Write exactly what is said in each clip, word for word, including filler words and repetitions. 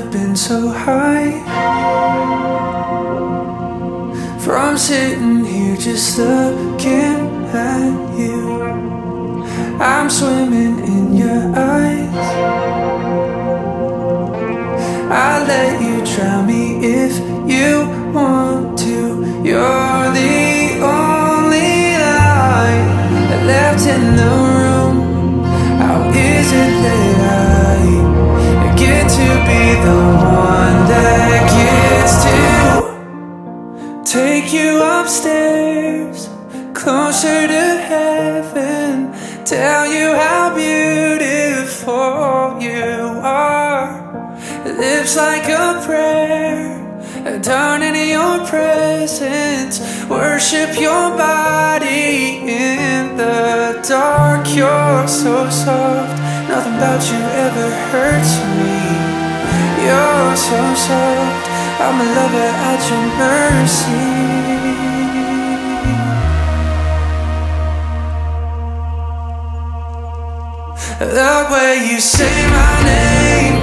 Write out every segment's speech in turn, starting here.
have been so high from sitting here just looking at you. I'm swimming in your eyes. I'll let you drown me if you want to. You're the only light left in the room. How is it that I get to be the one that gets to take you upstairs, closer to heaven, tell you how beautiful you are. Lips like a prayer, down in your presence, worship your body in the dark. You're so soft, nothing about you ever hurts me. You're so soft, I'm a lover at your mercy. The way you say my name,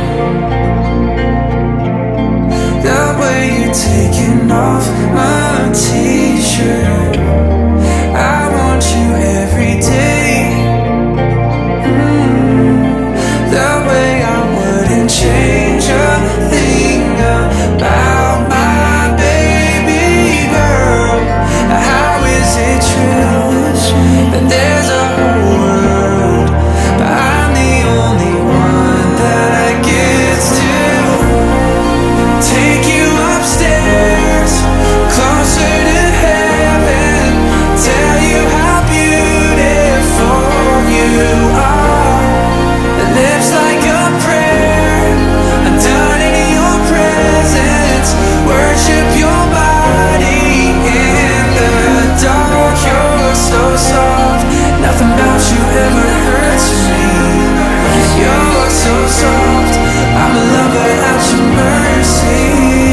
the way you're taking off my t-shirt, I want you every day. mm. The way I wouldn't change a thing about my baby girl. How is it true that there's a whole world, but I'm the only one that gets to take you upstairs, closer to heaven, tell you how beautiful you are. Lips like a prayer, I'm done in your presence, worship your body in the dark. You're so soft, nothing about you ever hurts me. You're so soft, I'm a lover at your mercy.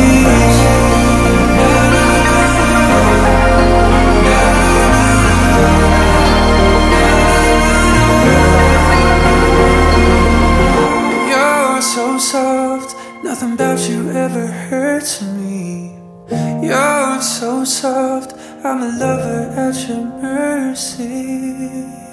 You're so soft, nothing about you ever hurts me. You're so soft, I'm a lover at your mercy.